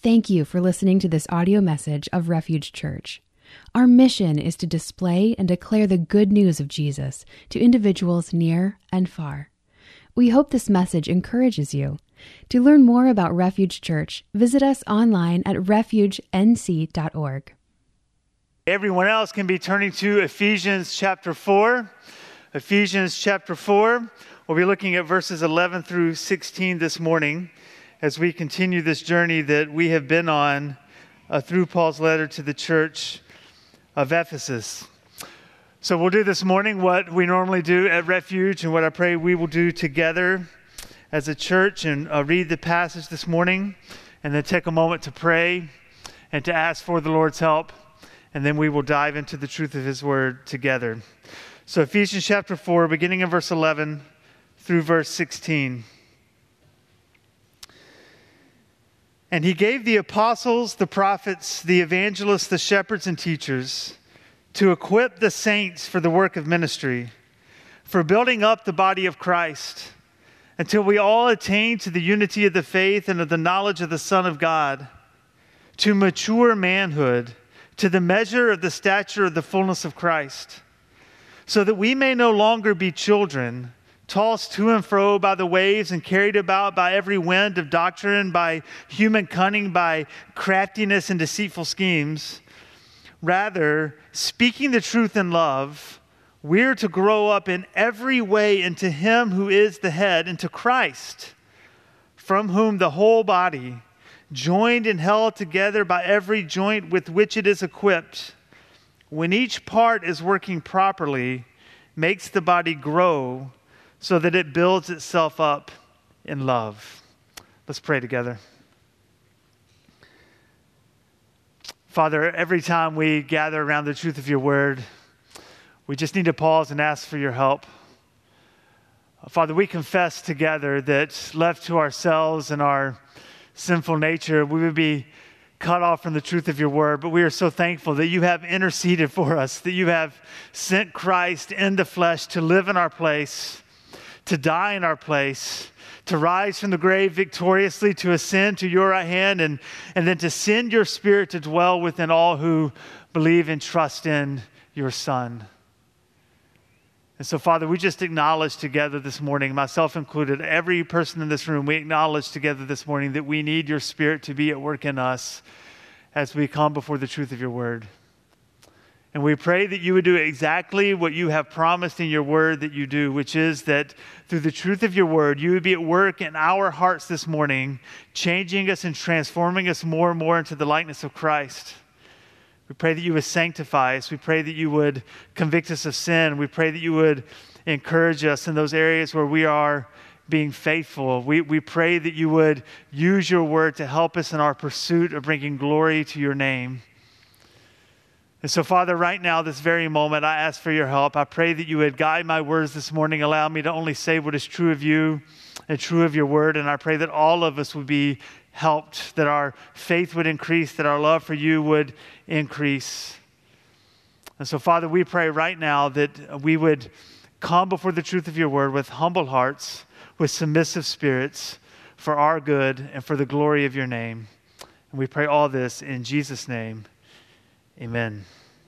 Thank you for listening to this audio message of Refuge Church. Our mission is to display and declare the good news of Jesus to individuals near and far. We hope this message encourages you. To learn more about Refuge Church, visit us online at refugenc.org. Everyone else can be turning to Ephesians chapter 4. Ephesians chapter 4. We'll be looking at verses 11 through 16 this morning as we continue this journey that we have been on through Paul's letter to the church of Ephesus. So we'll do this morning what we normally do at Refuge and what I pray we will do together as a church, and read the passage this morning and then take a moment to pray and to ask for the Lord's help, and then we will dive into the truth of His Word together. So Ephesians chapter 4, beginning in verse 11 through verse 16. And He gave the apostles, the prophets, the evangelists, the shepherds, and teachers to equip the saints for the work of ministry, for building up the body of Christ, until we all attain to the unity of the faith and of the knowledge of the Son of God, to mature manhood, to the measure of the stature of the fullness of Christ, so that we may no longer be children, tossed to and fro by the waves and carried about by every wind of doctrine, by human cunning, by craftiness and deceitful schemes. Rather, speaking the truth in love, we're to grow up in every way into Him who is the head, into Christ, from whom the whole body, joined and held together by every joint with which it is equipped, when each part is working properly, makes the body grow so that it builds itself up in love. Let's pray together. Father, every time we gather around the truth of your word, we just need to pause and ask for your help. Father, we confess together that left to ourselves and our sinful nature, we would be cut off from the truth of your word, but we are so thankful that you have interceded for us, that you have sent Christ in the flesh to live in our place, to die in our place, to rise from the grave victoriously, to ascend to your right hand, and then to send your Spirit to dwell within all who believe and trust in your Son. And so, Father, we just acknowledge together this morning, myself included, every person in this room, we acknowledge together this morning that we need your Spirit to be at work in us as we come before the truth of your word. And we pray that you would do exactly what you have promised in your word that you do, which is that through the truth of your word, you would be at work in our hearts this morning, changing us and transforming us more and more into the likeness of Christ. We pray that you would sanctify us. We pray that you would convict us of sin. We pray that you would encourage us in those areas where we are being faithful. We pray that you would use your word to help us in our pursuit of bringing glory to your name. And so, Father, right now, this very moment, I ask for your help. I pray that you would guide my words this morning, allow me to only say what is true of you and true of your word. And I pray that all of us would be helped, that our faith would increase, that our love for you would increase. And so, Father, we pray right now that we would come before the truth of your word with humble hearts, with submissive spirits, for our good and for the glory of your name. And we pray all this in Jesus' name. Amen.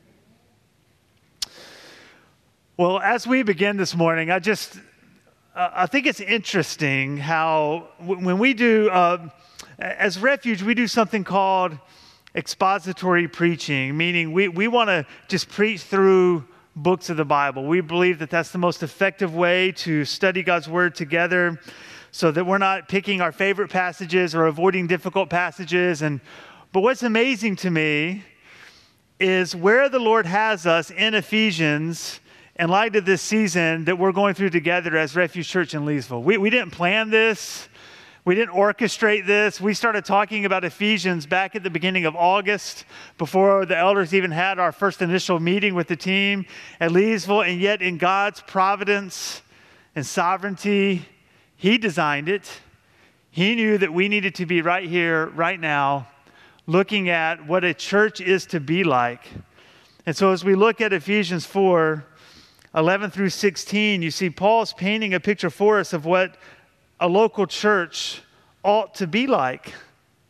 Well, as we begin this morning, I think it's interesting how when we do, as Refuge, we do something called expository preaching, meaning we want to just preach through books of the Bible. We believe that that's the most effective way to study God's word together, so that we're not picking our favorite passages or avoiding difficult passages. But what's amazing to me is where the Lord has us in Ephesians in light of this season that we're going through together as Refuge Church in Leesville. We didn't plan this. We didn't orchestrate this. We started talking about Ephesians back at the beginning of August, before the elders even had our first initial meeting with the team at Leesville. And yet in God's providence and sovereignty, He designed it. He knew that we needed to be right here, right now, looking at what a church is to be like. And so as we look at Ephesians 4, 11 through 16, you see Paul's painting a picture for us of what a local church ought to be like.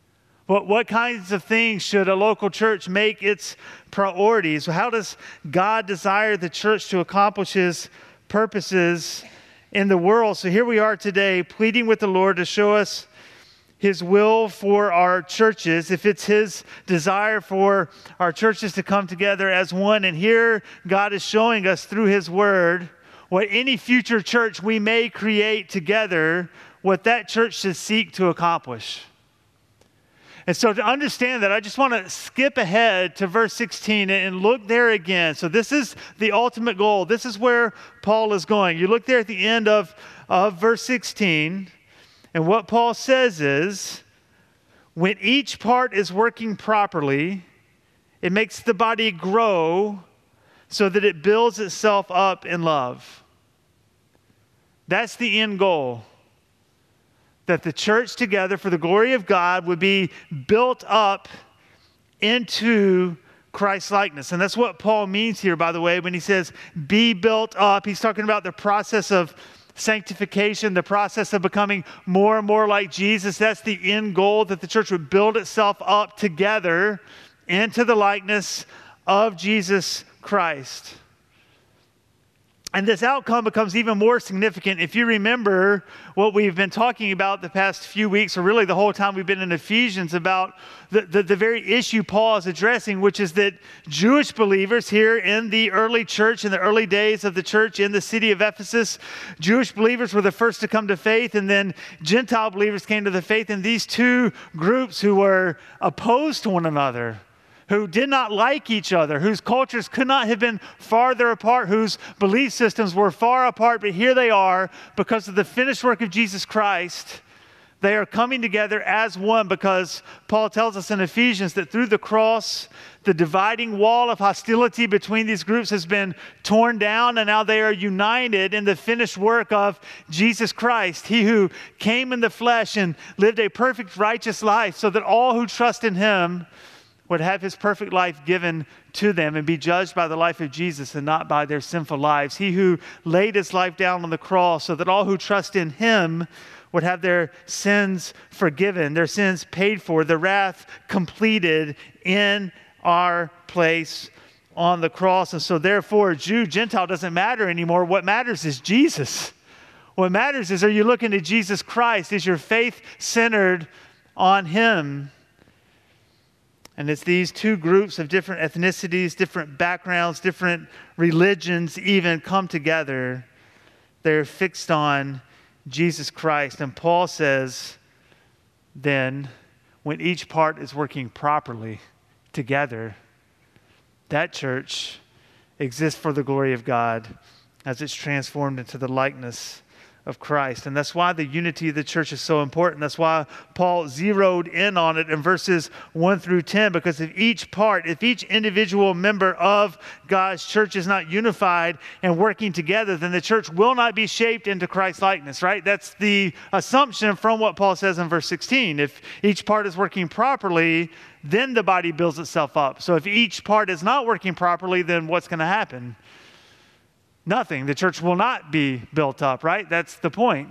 What kinds of things should a local church make its priorities? How does God desire the church to accomplish his purposes in the world? So here we are today pleading with the Lord to show us his will for our churches, if it's his desire for our churches to come together as one. And here God is showing us through his word what any future church we may create together, what that church should seek to accomplish. And so to understand that, I just want to skip ahead to verse 16 and look there again. So this is the ultimate goal. This is where Paul is going. You look there at the end of verse 16, and what Paul says is, when each part is working properly, it makes the body grow so that it builds itself up in love. That's the end goal. That the church together for the glory of God would be built up into Christ's likeness. And that's what Paul means here, by the way, when he says be built up. He's talking about the process of sanctification, the process of becoming more and more like Jesus. That's the end goal, that the church would build itself up together into the likeness of Jesus Christ. And this outcome becomes even more significant if you remember what we've been talking about the past few weeks, or really the whole time we've been in Ephesians, about the very issue Paul is addressing, which is that Jewish believers here in the early church, in the early days of the church in the city of Ephesus, Jewish believers were the first to come to faith, and then Gentile believers came to the faith. And these two groups who were opposed to one another, who did not like each other, whose cultures could not have been farther apart, whose belief systems were far apart, but here they are because of the finished work of Jesus Christ. They are coming together as one, because Paul tells us in Ephesians that through the cross, the dividing wall of hostility between these groups has been torn down, and now they are united in the finished work of Jesus Christ. He who came in the flesh and lived a perfect, righteous life so that all who trust in him would have his perfect life given to them and be judged by the life of Jesus and not by their sinful lives. He who laid his life down on the cross so that all who trust in him would have their sins forgiven, their sins paid for, the wrath completed in our place on the cross. And so therefore, Jew, Gentile doesn't matter anymore. What matters is Jesus. What matters is, are you looking to Jesus Christ? Is your faith centered on him? And it's these two groups of different ethnicities, different backgrounds, different religions even come together. They're fixed on Jesus Christ. And Paul says, then, when each part is working properly together, that church exists for the glory of God as it's transformed into the likeness of Christ. And that's why the unity of the church is so important. That's why Paul zeroed in on it in verses 1 through 10, because if each individual member of God's church is not unified and working together, then the church will not be shaped into Christ's likeness, right? That's the assumption from what Paul says in verse 16. If each part is working properly, then the body builds itself up. So if each part is not working properly, then what's going to happen? Nothing. The church will not be built up, right? That's the point.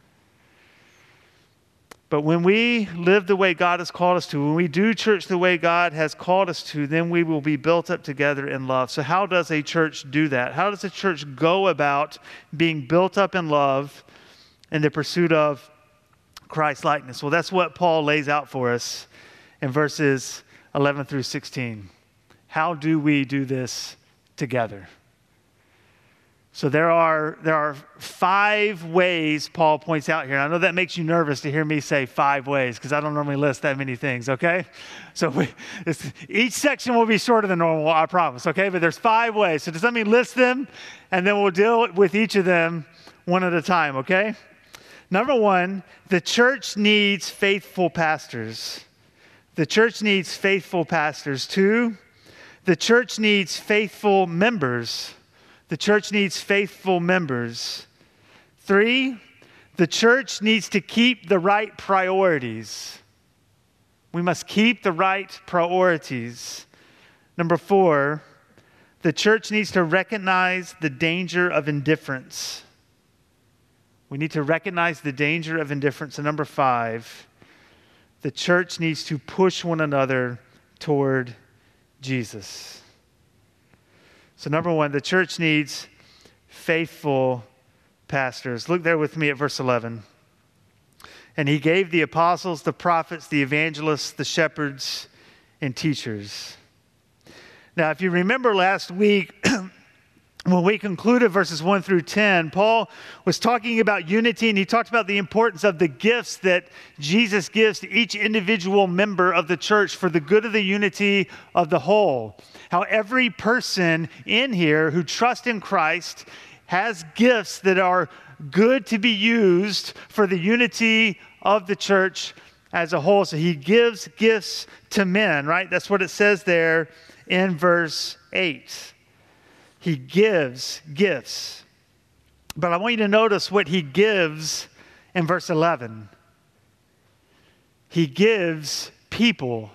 But when we live the way God has called us to, when we do church the way God has called us to, then we will be built up together in love. So how does a church do that? How does a church go about being built up in love in the pursuit of Christ likeness? Well, that's what Paul lays out for us in verses 11 through 16. How do we do this together? So there are 5 ways Paul points out here. I know that makes you nervous to hear me say 5 ways, because I don't normally list that many things, okay? So each section will be shorter than normal, I promise, okay? But there's 5 ways. So just let me list them, and then we'll deal with each of them one at a time, okay? Number 1, the church needs faithful pastors. The church needs faithful pastors. 2, the church needs faithful members. The church needs faithful members. 3, the church needs to keep the right priorities. We must keep the right priorities. Number 4, the church needs to recognize the danger of indifference. We need to recognize the danger of indifference. And number 5, the church needs to push one another toward Jesus. So number one, the church needs faithful pastors. Look there with me at verse 11. And he gave the apostles, the prophets, the evangelists, the shepherds, and teachers. Now, if you remember last week, when we concluded verses 1 through 10, Paul was talking about unity, and he talked about the importance of the gifts that Jesus gives to each individual member of the church for the good of the unity of the whole. How every person in here who trusts in Christ has gifts that are good to be used for the unity of the church as a whole. So he gives gifts to men, right? That's what it says there in verse 8. He gives gifts. But I want you to notice what he gives in verse 11. He gives people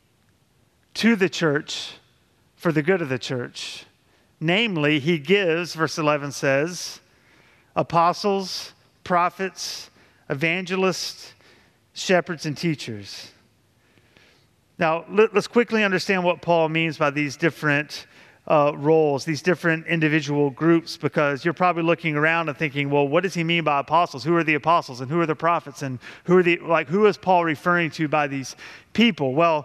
to the church for the good of the church. Namely, he gives, verse 11 says, apostles, prophets, evangelists, shepherds, and teachers. Now, let's quickly understand what Paul means by these different roles, these different individual groups, because you're probably looking around and thinking, well, what does he mean by apostles? Who are the apostles and who are the prophets, and who is Paul referring to by these people? Well,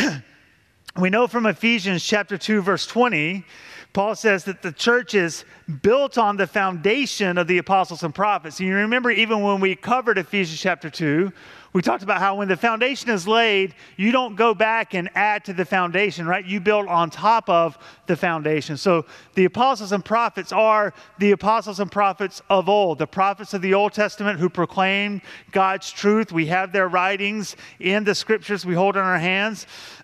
we know from Ephesians chapter 2, verse 20, Paul says that the church is built on the foundation of the apostles and prophets. And you remember even when we covered Ephesians chapter 2, we talked about how when the foundation is laid, you don't go back and add to the foundation, right? You build on top of the foundation. So the apostles and prophets are the apostles and prophets of old, the prophets of the Old Testament who proclaim God's truth. We have their writings in the scriptures we hold in our hands.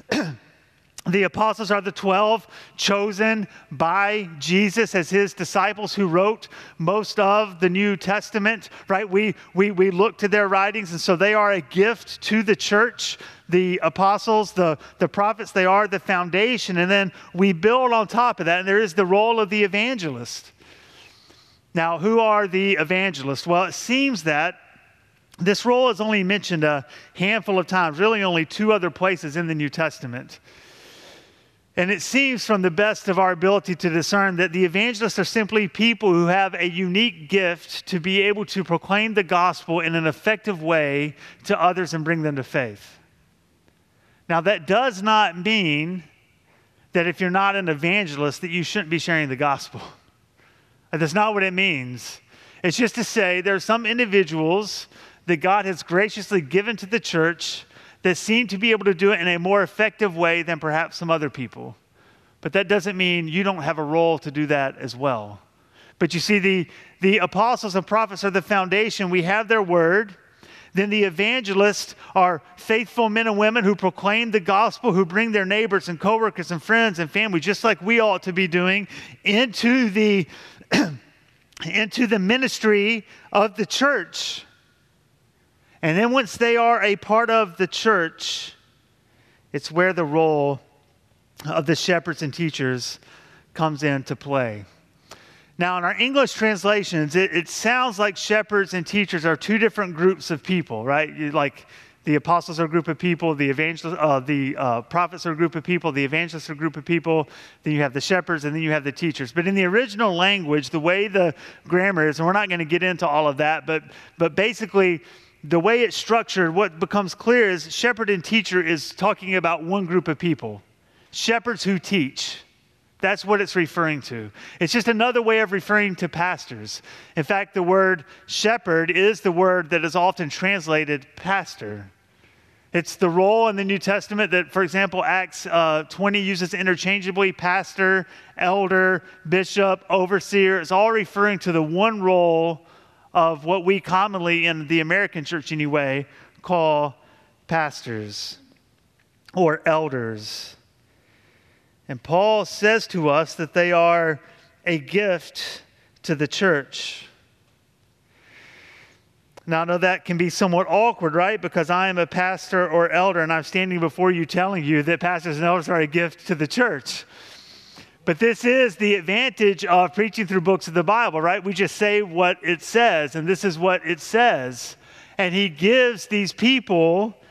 The apostles are the 12 chosen by Jesus as his disciples who wrote most of the New Testament, right? We look to their writings, and so they are a gift to the church. The apostles, the prophets, they are the foundation, and then we build on top of that, and there is the role of the evangelist. Now, who are the evangelists? Well, it seems that this role is only mentioned a handful of times, really only 2 other places in the New Testament. And it seems from the best of our ability to discern that the evangelists are simply people who have a unique gift to be able to proclaim the gospel in an effective way to others and bring them to faith. Now, that does not mean that if you're not an evangelist that you shouldn't be sharing the gospel. That's not what it means. It's just to say there are some individuals that God has graciously given to the church that seem to be able to do it in a more effective way than perhaps some other people. But that doesn't mean you don't have a role to do that as well. But you see, the apostles and prophets are the foundation. We have their word. Then the evangelists are faithful men and women who proclaim the gospel, who bring their neighbors and coworkers and friends and family, just like we ought to be doing, into the ministry of the church. And then once they are a part of the church, it's where the role of the shepherds and teachers comes into play. Now, in our English translations, it sounds like shepherds and teachers are 2 different groups of people, right? Like the apostles are a group of people, the prophets are a group of people, the evangelists are a group of people, then you have the shepherds, and then you have the teachers. But in the original language, the way the grammar is, and we're not going to get into all of that, but basically, the way it's structured, what becomes clear is shepherd and teacher is talking about one group of people. Shepherds who teach. That's what it's referring to. It's just another way of referring to pastors. In fact, the word shepherd is the word that is often translated pastor. It's the role in the New Testament that, for example, Acts 20 uses interchangeably: pastor, elder, bishop, overseer. It's all referring to the one role of what we commonly, in the American church anyway, call pastors or elders. And Paul says to us that they are a gift to the church. Now, I know that can be somewhat awkward, right? Because I am a pastor or elder, and I'm standing before you telling you that pastors and elders are a gift to the church. But this is the advantage of preaching through books of the Bible, right? We just say what it says, and this is what it says. And he gives these people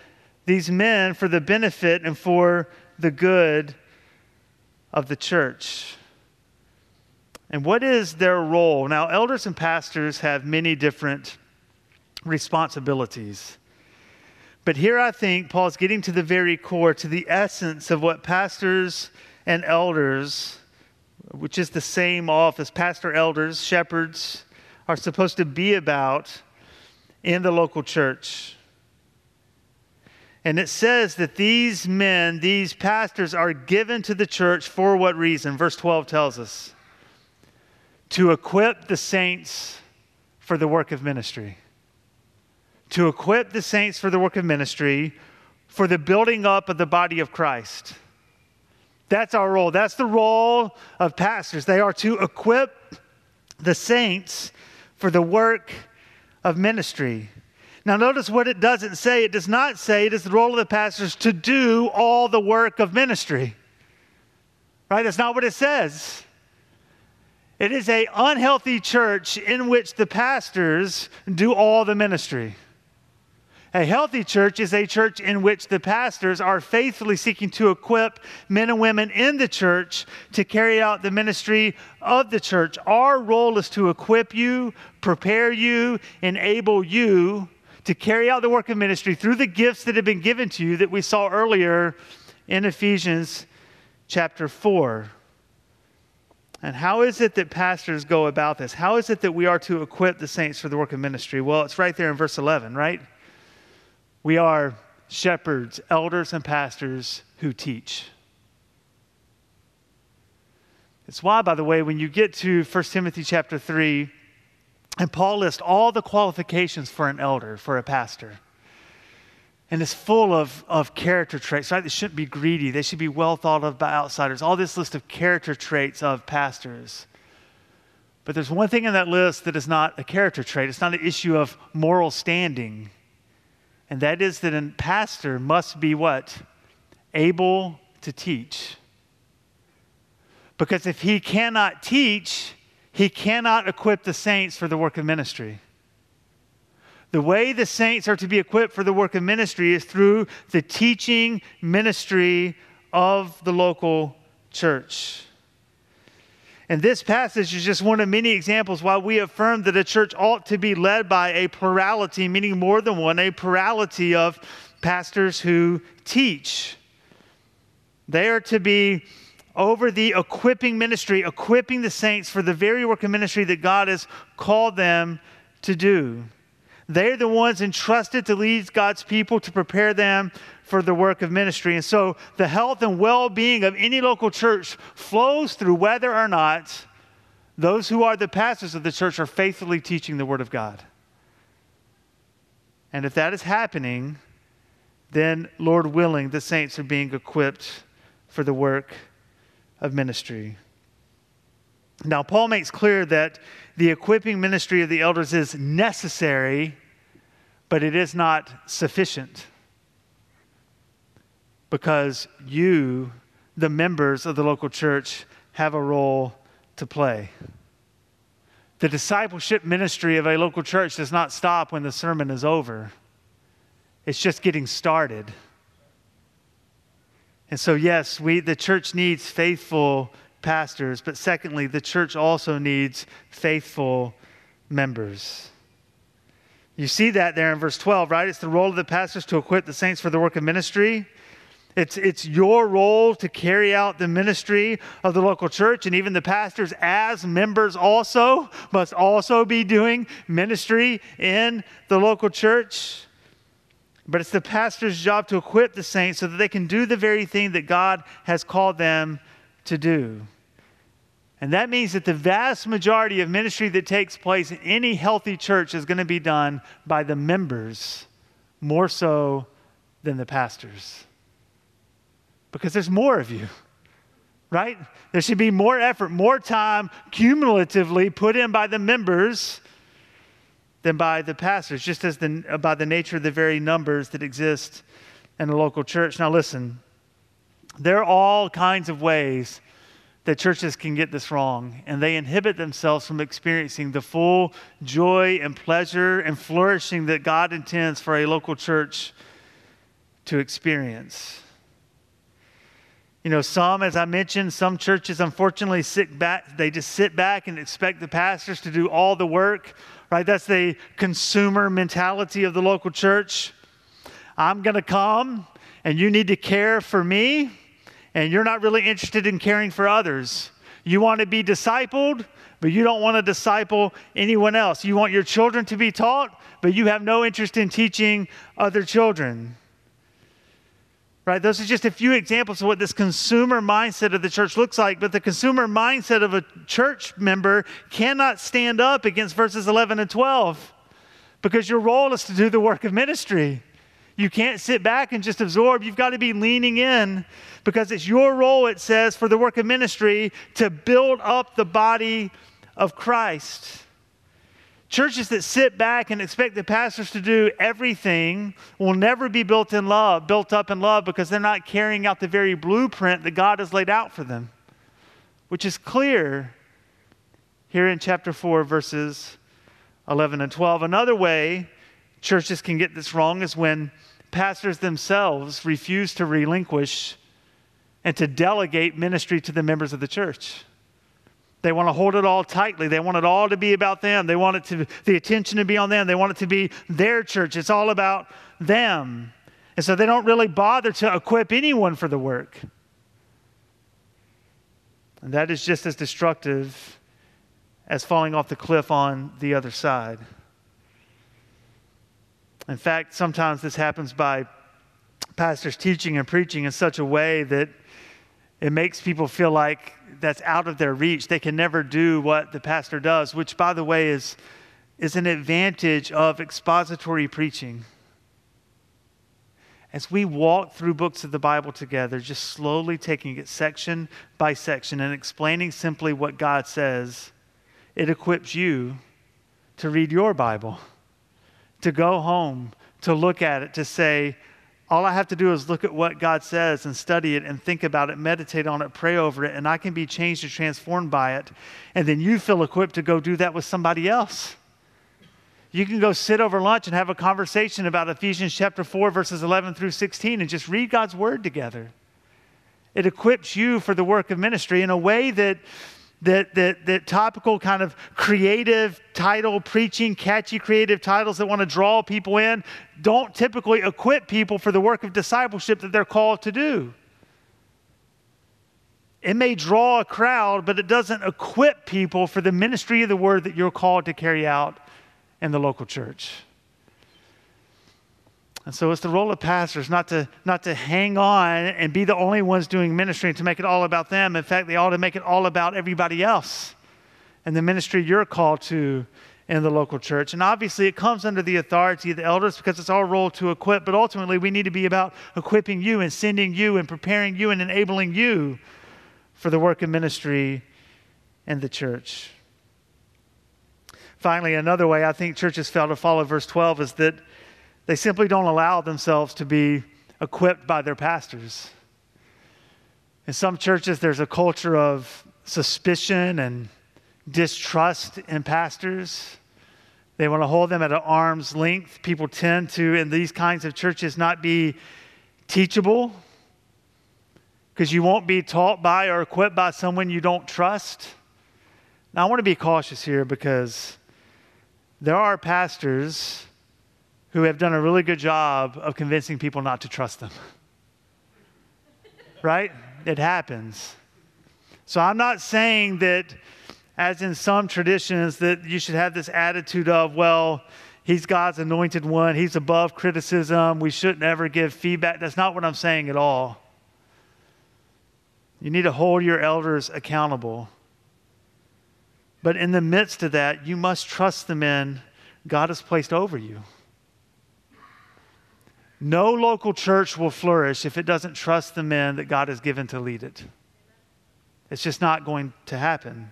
these men for the benefit and for the good of the church. And what is their role? Now, elders and pastors have many different responsibilities. But here I think Paul's getting to the very core, to the essence of what pastors and elders, which is the same office, pastor, elders, shepherds, are supposed to be about in the local church. And it says that these men, these pastors, are given to the church for what reason? Verse 12 tells us. To equip the saints for the work of ministry. To equip the saints for the work of ministry, for the building up of the body of Christ. That's our role. That's the role of pastors. They are to equip the saints for the work of ministry. Now notice what it doesn't say. It does not say it is the role of the pastors to do all the work of ministry. Right? That's not what it says. It is an unhealthy church in which the pastors do all the ministry. A healthy church is a church in which the pastors are faithfully seeking to equip men and women in the church to carry out the ministry of the church. Our role is to equip you, prepare you, enable you to carry out the work of ministry through the gifts that have been given to you that we saw earlier in Ephesians chapter 4. And how is it that pastors go about this? How is it that we are to equip the saints for the work of ministry? Well, it's right there in verse 11, right? We are shepherds, elders, and pastors who teach. It's why, by the way, when you get to 1 Timothy chapter 3, and Paul lists all the qualifications for an elder, for a pastor. And it's full of character traits, right? They shouldn't be greedy. They should be well thought of by outsiders. All this list of character traits of pastors. But there's one thing in that list that is not a character trait. It's not an issue of moral standing. And that is that a pastor must be what? Able to teach. Because if he cannot teach, he cannot equip the saints for the work of ministry. The way the saints are to be equipped for the work of ministry is through the teaching ministry of the local church. And this passage is just one of many examples why we affirm that a church ought to be led by a plurality, meaning more than one, a plurality of pastors who teach. They are to be over the equipping ministry, equipping the saints for the very work of ministry that God has called them to do. They're the ones entrusted to lead God's people, to prepare them for the work of ministry. And so the health and well-being of any local church flows through whether or not those who are the pastors of the church are faithfully teaching the Word of God. And if that is happening, then, Lord willing, the saints are being equipped for the work of ministry. Now, Paul makes clear that the equipping ministry of the elders is necessary, but it is not sufficient. Because you, the members of the local church, have a role to play. The discipleship ministry of a local church does not stop when the sermon is over. It's just getting started. And so, yes, the church needs faithful pastors, but secondly, the church also needs faithful members. You see that there in verse 12, right? It's the role of the pastors to equip the saints for the work of ministry. It's your role to carry out the ministry of the local church, and even the pastors as members also must also be doing ministry in the local church. But it's the pastor's job to equip the saints so that they can do the very thing that God has called them to do. And that means that the vast majority of ministry that takes place in any healthy church is going to be done by the members more so than the pastors. Because there's more of you, right? There should be more effort, more time cumulatively put in by the members than by the pastors, just as by the nature of the very numbers that exist in the local church. Now listen, there are all kinds of ways that churches can get this wrong, and they inhibit themselves from experiencing the full joy and pleasure and flourishing that God intends for a local church to experience. You know, some, as I mentioned, some churches unfortunately they just sit back and expect the pastors to do all the work, right? That's the consumer mentality of the local church. I'm going to come and you need to care for me, and you're not really interested in caring for others. You want to be discipled, but you don't want to disciple anyone else. You want your children to be taught, but you have no interest in teaching other children. Right? Those are just a few examples of what this consumer mindset of the church looks like. But the consumer mindset of a church member cannot stand up against verses 11 and 12, because your role is to do the work of ministry. You can't sit back and just absorb. You've got to be leaning in, because it's your role, it says, for the work of ministry to build up the body of Christ. Churches that sit back and expect the pastors to do everything will never be built up in love, because they're not carrying out the very blueprint that God has laid out for them, which is clear here in chapter 4, verses 11 and 12. Another way churches can get this wrong is when pastors themselves refuse to relinquish and to delegate ministry to the members of the church. They want to hold it all tightly. They want it all to be about them. They want the attention to be on them. They want it to be their church. It's all about them. And so they don't really bother to equip anyone for the work. And that is just as destructive as falling off the cliff on the other side. In fact, sometimes this happens by pastors teaching and preaching in such a way that it makes people feel like that's out of their reach. They can never do what the pastor does, which, by the way, is an advantage of expository preaching. As we walk through books of the Bible together, just slowly taking it section by section and explaining simply what God says, it equips you to read your Bible, to go home, to look at it, to say, all I have to do is look at what God says and study it and think about it, meditate on it, pray over it, and I can be changed and transformed by it. And then you feel equipped to go do that with somebody else. You can go sit over lunch and have a conversation about Ephesians chapter 4, verses 11 through 16, and just read God's word together. It equips you for the work of ministry in a way that topical kind of creative title preaching, catchy creative titles that want to draw people in, don't typically equip people for the work of discipleship that they're called to do. It may draw a crowd, but it doesn't equip people for the ministry of the word that you're called to carry out in the local church. And so it's the role of pastors not to hang on and be the only ones doing ministry and to make it all about them. In fact, they ought to make it all about everybody else and the ministry you're called to in the local church. And obviously it comes under the authority of the elders, because it's our role to equip, but ultimately we need to be about equipping you and sending you and preparing you and enabling you for the work of ministry in the church. Finally, another way I think churches fail to follow verse 12 is that they simply don't allow themselves to be equipped by their pastors. In some churches, there's a culture of suspicion and distrust in pastors. They want to hold them at an arm's length. People tend to, in these kinds of churches, not be teachable, because you won't be taught by or equipped by someone you don't trust. Now, I want to be cautious here, because there are pastors who have done a really good job of convincing people not to trust them. Right? It happens. So I'm not saying that, as in some traditions, that you should have this attitude of, well, he's God's anointed one, he's above criticism, we shouldn't ever give feedback. That's not what I'm saying at all. You need to hold your elders accountable. But in the midst of that, you must trust the men God has placed over you. No local church will flourish if it doesn't trust the men that God has given to lead it. It's just not going to happen.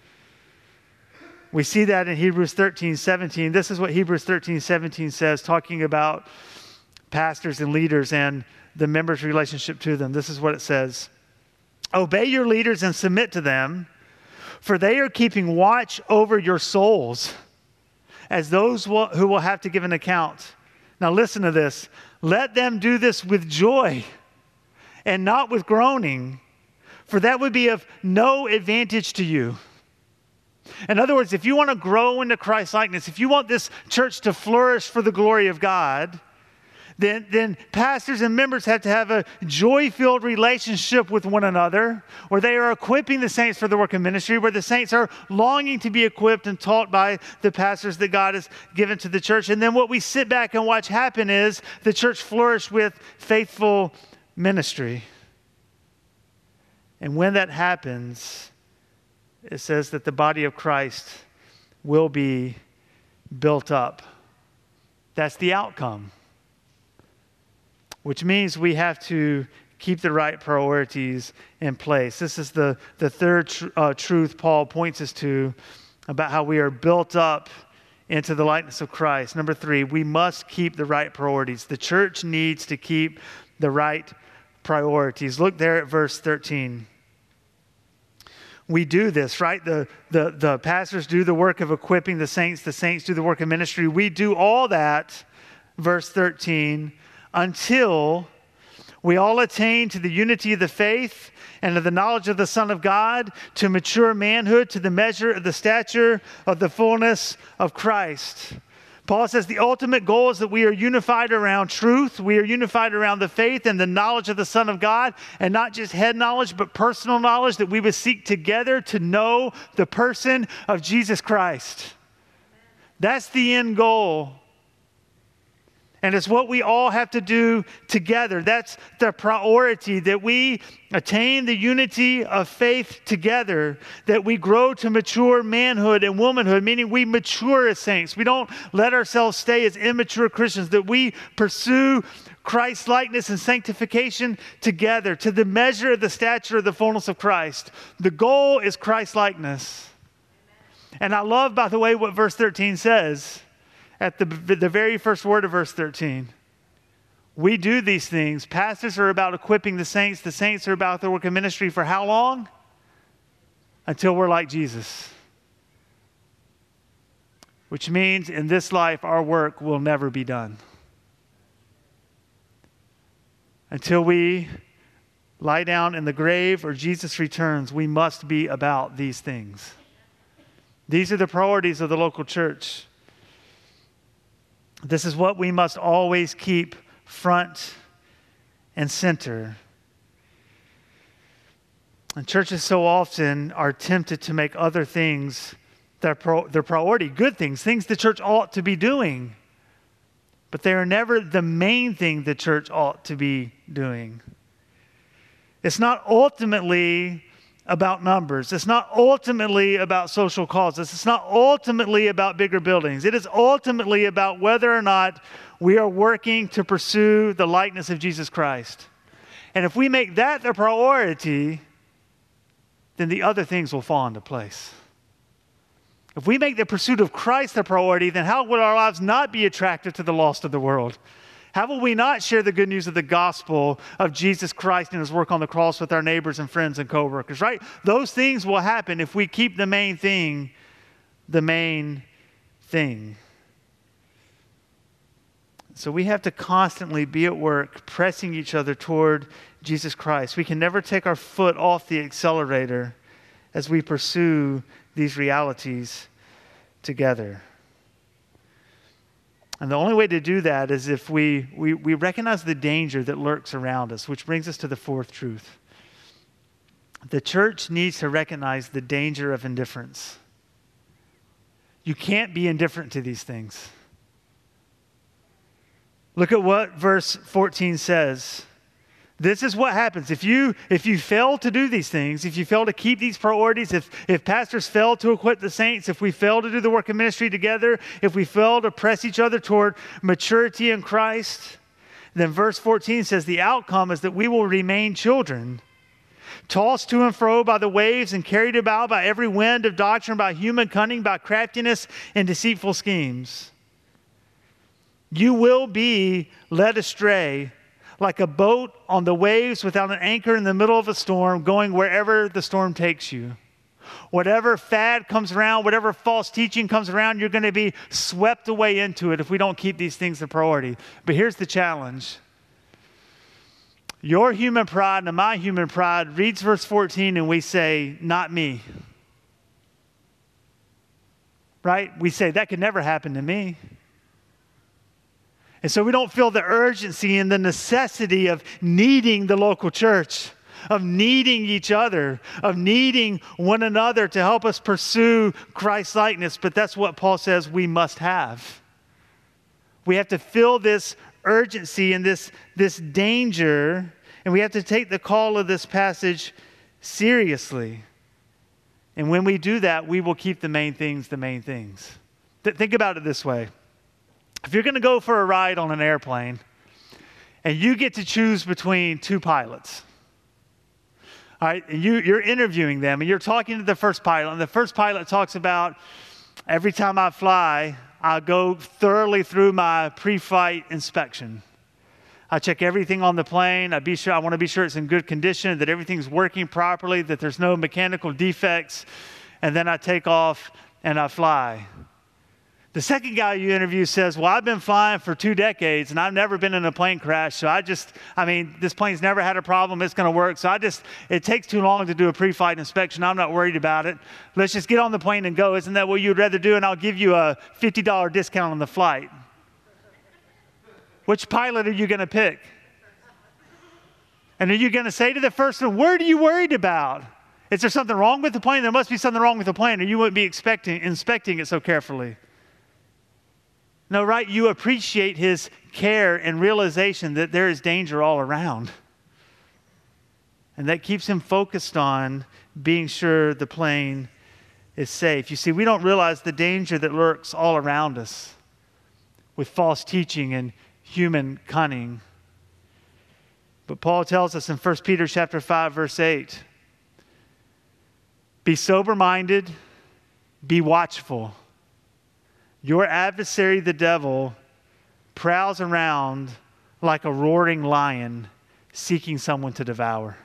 We see that in Hebrews 13:17. This is what Hebrews 13:17 says, talking about pastors and leaders and the members' relationship to them. This is what it says. Obey your leaders and submit to them, for they are keeping watch over your souls as those who will have to give an account. Now listen to this. let them do this with joy and not with groaning, for that would be of no advantage to you. In other words, if you want to grow into Christ-likeness, if you want this church to flourish for the glory of God, then pastors and members have to have a joy-filled relationship with one another, where they are equipping the saints for the work of ministry, where the saints are longing to be equipped and taught by the pastors that God has given to the church. And then what we sit back and watch happen is the church flourish with faithful ministry. And when that happens, it says that the body of Christ will be built up. That's the outcome. Which means we have to keep the right priorities in place. This is the third truth Paul points us to about how we are built up into the likeness of Christ. Number 3, we must keep the right priorities. The church needs to keep the right priorities. Look there at verse 13. We do this, right? The pastors do the work of equipping the saints do the work of ministry. We do all that, verse 13, until we all attain to the unity of the faith and of the knowledge of the Son of God, to mature manhood, to the measure of the stature of the fullness of Christ. Paul says the ultimate goal is that we are unified around truth. We are unified around the faith and the knowledge of the Son of God, and not just head knowledge, but personal knowledge, that we would seek together to know the person of Jesus Christ. That's the end goal. And it's what we all have to do together. That's the priority, that we attain the unity of faith together, that we grow to mature manhood and womanhood, meaning we mature as saints. We don't let ourselves stay as immature Christians, that we pursue Christ-likeness and sanctification together to the measure of the stature of the fullness of Christ. The goal is Christ-likeness. And I love, by the way, what verse 13 says. At the very first word of verse 13. We do these things. Pastors are about equipping the saints. The saints are about the work of ministry for how long? Until we're like Jesus. Which means in this life, our work will never be done. Until we lie down in the grave or Jesus returns, we must be about these things. These are the priorities of the local church. This is what we must always keep front and center. And churches so often are tempted to make other things their priority, good things the church ought to be doing. But they are never the main thing the church ought to be doing. It's not ultimately about numbers. It's not ultimately about social causes. It's not ultimately about bigger buildings. It is ultimately about whether or not we are working to pursue the likeness of Jesus Christ. And if we make that the priority, then the other things will fall into place. If we make the pursuit of Christ the priority, then how would our lives not be attractive to the lost of the world? How will we not share the good news of the gospel of Jesus Christ and his work on the cross with our neighbors and friends and coworkers, right? Those things will happen if we keep the main thing the main thing. So we have to constantly be at work, pressing each other toward Jesus Christ. We can never take our foot off the accelerator as we pursue these realities together. And the only way to do that is if we recognize the danger that lurks around us, which brings us to the fourth truth. The church needs to recognize the danger of indifference. You can't be indifferent to these things. Look at what verse 14 says. This is what happens. If you fail to do these things, if you fail to keep these priorities, if pastors fail to equip the saints, if we fail to do the work of ministry together, if we fail to press each other toward maturity in Christ, then verse 14 says the outcome is that we will remain children, tossed to and fro by the waves and carried about by every wind of doctrine, by human cunning, by craftiness and deceitful schemes. You will be led astray like a boat on the waves without an anchor in the middle of a storm, going wherever the storm takes you. Whatever fad comes around, whatever false teaching comes around, you're going to be swept away into it if we don't keep these things a priority. But here's the challenge. Your human pride and my human pride reads verse 14 and we say, not me. Right? We say, that could never happen to me. And so we don't feel the urgency and the necessity of needing the local church, of needing each other, of needing one another to help us pursue Christ-likeness. But that's what Paul says we must have. We have to feel this urgency and this danger, and we have to take the call of this passage seriously. And when we do that, we will keep the main things the main things. Think about it this way. If you're going to go for a ride on an airplane and you get to choose between two pilots, all right, and you're interviewing them and you're talking to the first pilot, and the first pilot talks about every time I fly, I go thoroughly through my pre-flight inspection. I check everything on the plane. I want to be sure it's in good condition, that everything's working properly, that there's no mechanical defects, and then I take off and I fly. The second guy you interview says, well, I've been flying for 2 decades and I've never been in a plane crash. So this plane's never had a problem. It's going to work. So it takes too long to do a pre-flight inspection. I'm not worried about it. Let's just get on the plane and go. Isn't that what you'd rather do? And I'll give you a $50 discount on the flight. Which pilot are you going to pick? And are you going to say to the first one, what are you worried about? Is there something wrong with the plane? There must be something wrong with the plane, or you wouldn't be inspecting it so carefully. No, right? You appreciate his care and realization that there is danger all around. And that keeps him focused on being sure the plane is safe. You see, we don't realize the danger that lurks all around us with false teaching and human cunning. But Paul tells us in 1 Peter chapter 5, verse 8, be sober-minded, be watchful. Your adversary, the devil, prowls around like a roaring lion, seeking someone to devour.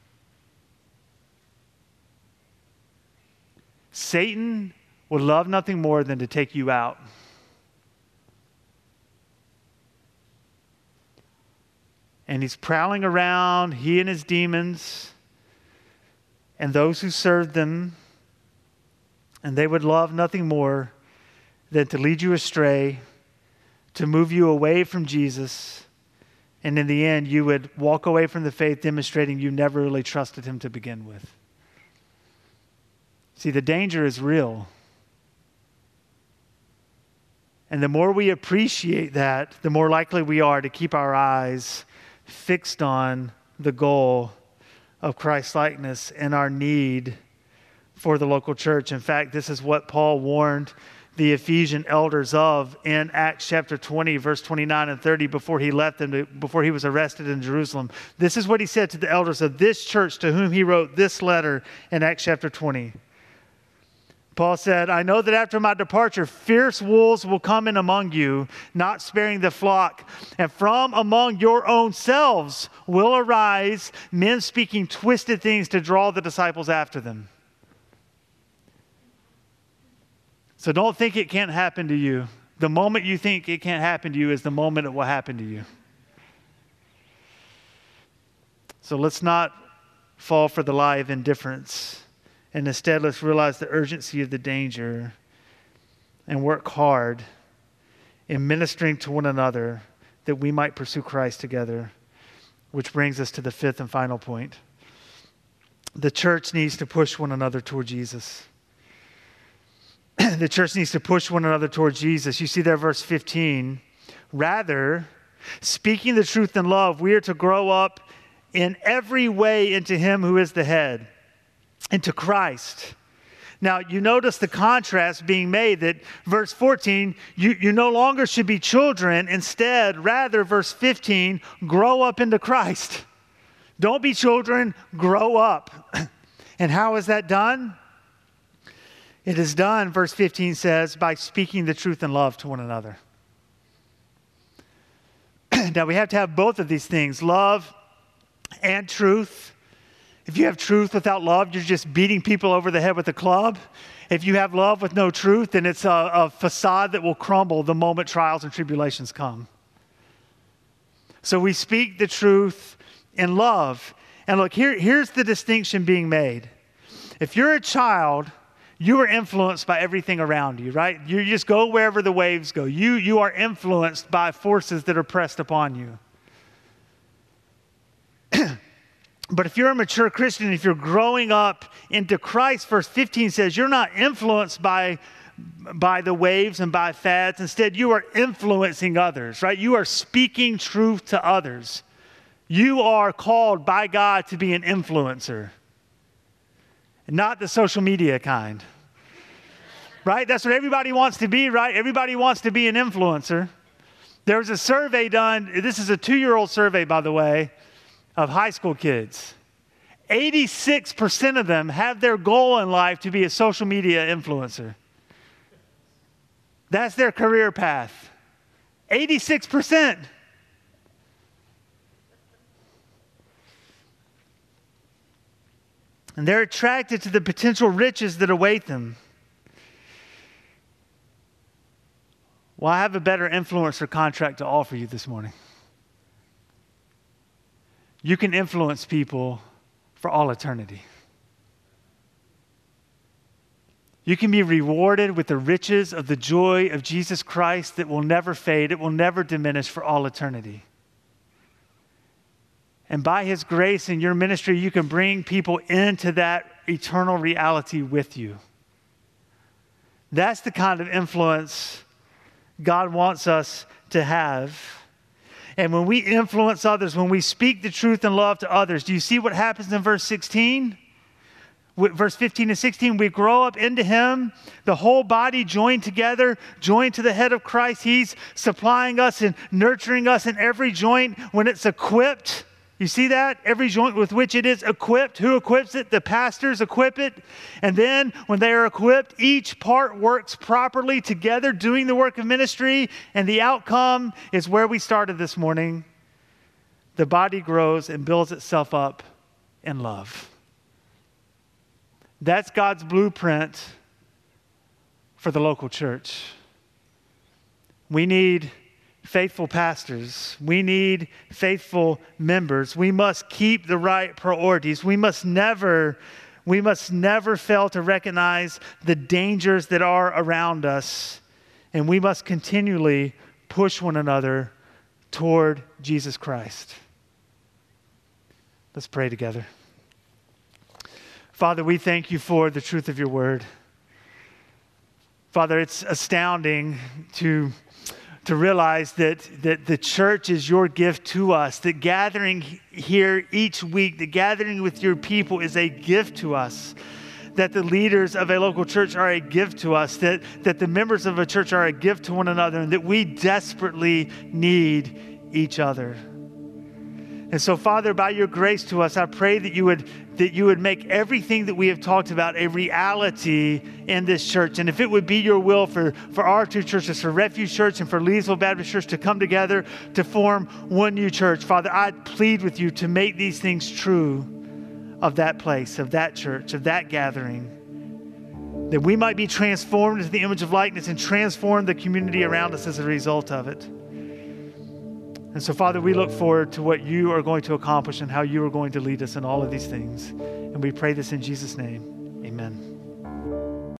Satan would love nothing more than to take you out. And he's prowling around, he and his demons, and those who serve them, and they would love nothing more than to lead you astray, to move you away from Jesus, and in the end, you would walk away from the faith demonstrating you never really trusted him to begin with. See, the danger is real. And the more we appreciate that, the more likely we are to keep our eyes fixed on the goal of Christ-likeness and our need for the local church. In fact, this is what Paul warned the Ephesian elders of in Acts chapter 20, verse 29 and 30, before he left them, before he was arrested in Jerusalem. This is what he said to the elders of this church to whom he wrote this letter in Acts chapter 20. Paul said, I know that after my departure, fierce wolves will come in among you, not sparing the flock. And from among your own selves will arise men speaking twisted things to draw the disciples after them. So don't think it can't happen to you. The moment you think it can't happen to you is the moment it will happen to you. So let's not fall for the lie of indifference. And instead, let's realize the urgency of the danger and work hard in ministering to one another that we might pursue Christ together, which brings us to the fifth and final point. The church needs to push one another toward Jesus. The church needs to push one another toward Jesus. You see there, verse 15. Rather, speaking the truth in love, we are to grow up in every way into him who is the head, into Christ. Now, you notice the contrast being made that verse 14, you no longer should be children. Instead, rather, verse 15, grow up into Christ. Don't be children, grow up. And how is that done? It is done, verse 15 says, by speaking the truth in love to one another. Now, we have to have both of these things, love and truth. If you have truth without love, you're just beating people over the head with a club. If you have love with no truth, then it's a facade that will crumble the moment trials and tribulations come. So we speak the truth in love. And look, here's the distinction being made. If you're a child, you are influenced by everything around you, right? You just go wherever the waves go. You are influenced by forces that are pressed upon you. But if you're a mature Christian, if you're growing up into Christ, verse 15 says you're not influenced by the waves and by fads. Instead, you are influencing others, right? You are speaking truth to others. You are called by God to be an influencer, not the social media kind, right? That's what everybody wants to be, right? Everybody wants to be an influencer. There was a survey done. This is a 2-year-old survey, by the way, of high school kids. 86% of them have their goal in life to be a social media influencer. That's their career path. 86%. And they're attracted to the potential riches that await them. Well, I have a better influencer contract to offer you this morning. You can influence people for all eternity. You can be rewarded with the riches of the joy of Jesus Christ that will never fade. It will never diminish for all eternity. And by His grace in your ministry, you can bring people into that eternal reality with you. That's the kind of influence God wants us to have. And when we influence others, when we speak the truth and love to others, do you see what happens in verse 16? Verse 15 and 16, we grow up into Him, the whole body joined together, joined to the head of Christ. He's supplying us and nurturing us in every joint when it's equipped. You see that? Every joint with which it is equipped. Who equips it? The pastors equip it. And then when they are equipped, each part works properly together, doing the work of ministry. And the outcome is where we started this morning. The body grows and builds itself up in love. That's God's blueprint for the local church. We need faithful pastors. We need faithful members. We must keep the right priorities. We must never fail to recognize the dangers that are around us. And we must continually push one another toward Jesus Christ. Let's pray together. Father, we thank you for the truth of your word. Father, it's astounding to realize that the church is your gift to us, that gathering here each week, the gathering with your people is a gift to us, that the leaders of a local church are a gift to us, that the members of a church are a gift to one another, and that we desperately need each other. And so, Father, by your grace to us, I pray that you would make everything that we have talked about a reality in this church. And if it would be your will for our two churches, for Refuge Church and for Leesville Baptist Church to come together to form one new church, Father, I plead with you to make these things true of that place, of that church, of that gathering, that we might be transformed into the image of likeness and transform the community around us as a result of it. And so, Father, we look forward to what you are going to accomplish and how you are going to lead us in all of these things. And we pray this in Jesus' name. Amen.